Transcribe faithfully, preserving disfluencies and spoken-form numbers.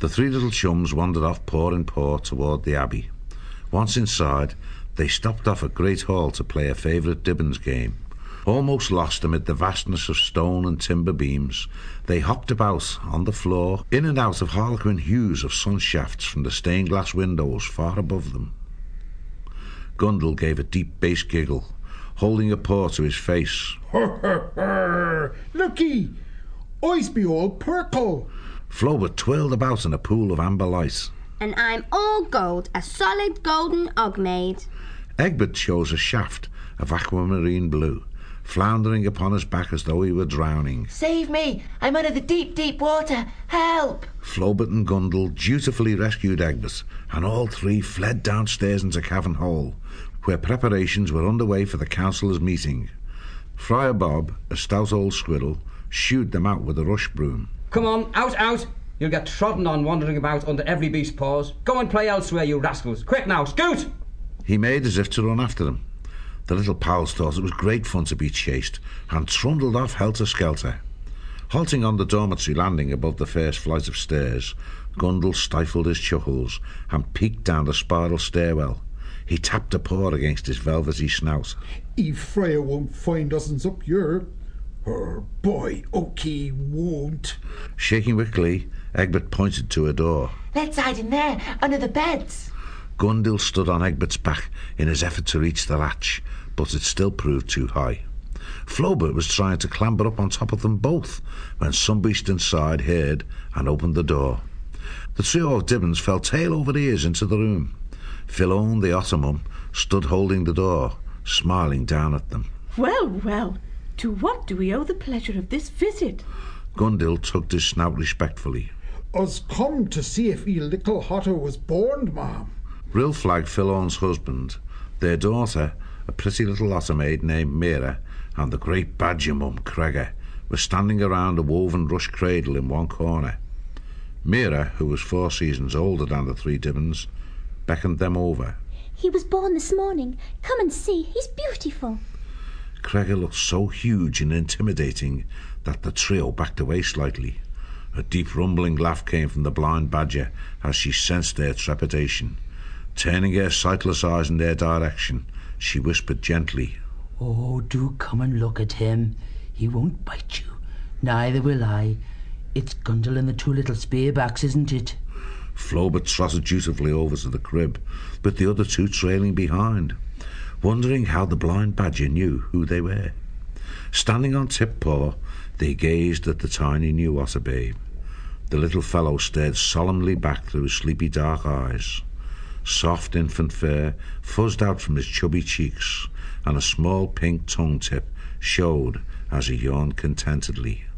The three little chums wandered off paw in paw toward the Abbey. Once inside, they stopped off at Great Hall to play a favourite Dibbons game. Almost lost amid the vastness of stone and timber beams, they hopped about on the floor, in and out of harlequin hues of sun shafts from the stained glass windows far above them. Gundel gave a deep bass giggle, holding a paw to his face. Looky! I's be all purple. Flaubert twirled about in a pool of amber light. And I'm all gold, a solid golden Ogmaid. Egbert chose a shaft of aquamarine blue, floundering upon his back as though he were drowning. Save me! I'm under the deep, deep water! Help! Flaubert and Gundel dutifully rescued Egbert, and all three fled downstairs into Cavern Hall, where preparations were underway for the councillors' meeting. Friar Bob, a stout old squirrel, shooed them out with a rush broom. Come on, out, out! You'll get trodden on wandering about under every beast's paws. Go and play elsewhere, you rascals. Quick now, scoot! He made as if to run after them. The little pals thought it was great fun to be chased, and trundled off helter-skelter. Halting on the dormitory landing above the first flight of stairs, Gundel stifled his chuckles and peeked down the spiral stairwell. He tapped a paw against his velvety snout. Eve Freya won't find us up here. Her boy Oki won't. Shaking with glee, Egbert pointed to a door. Let's hide in there, under the beds. Gundel stood on Egbert's back in his effort to reach the latch, but it still proved too high. Flaubert was trying to clamber up on top of them both when some beast inside heard and opened the door. The trio of Dibbons fell tail over ears into the room. Filone the Ottomum stood holding the door, smiling down at them. Well, well, to what do we owe the pleasure of this visit? Gundel tugged his snout respectfully. Us come to see if e little Hotter was born, ma'am. Rilflag, Filone's husband, their daughter, a pretty little otter maid named Mira, and the great badger mum, Cregger, were standing around a woven rush cradle in one corner. Mira, who was four seasons older than the three Dibbons, beckoned them over. He was born this morning. Come and see. He's beautiful. Cregger looked so huge and intimidating that the trio backed away slightly. A deep rumbling laugh came from the blind badger as she sensed their trepidation. Turning her sightless eyes in their direction, she whispered gently, "Oh, do come and look at him. He won't bite you. Neither will I. It's Gundel and the two little spearbacks, isn't it?" Flaubert trotted dutifully over to the crib, with the other two trailing behind, wondering how the blind badger knew who they were. Standing on tip-paw, they gazed at the tiny new otter babe. The little fellow stared solemnly back through his sleepy dark eyes. Soft infant fur fuzzed out from his chubby cheeks, and a small pink tongue tip showed as he yawned contentedly.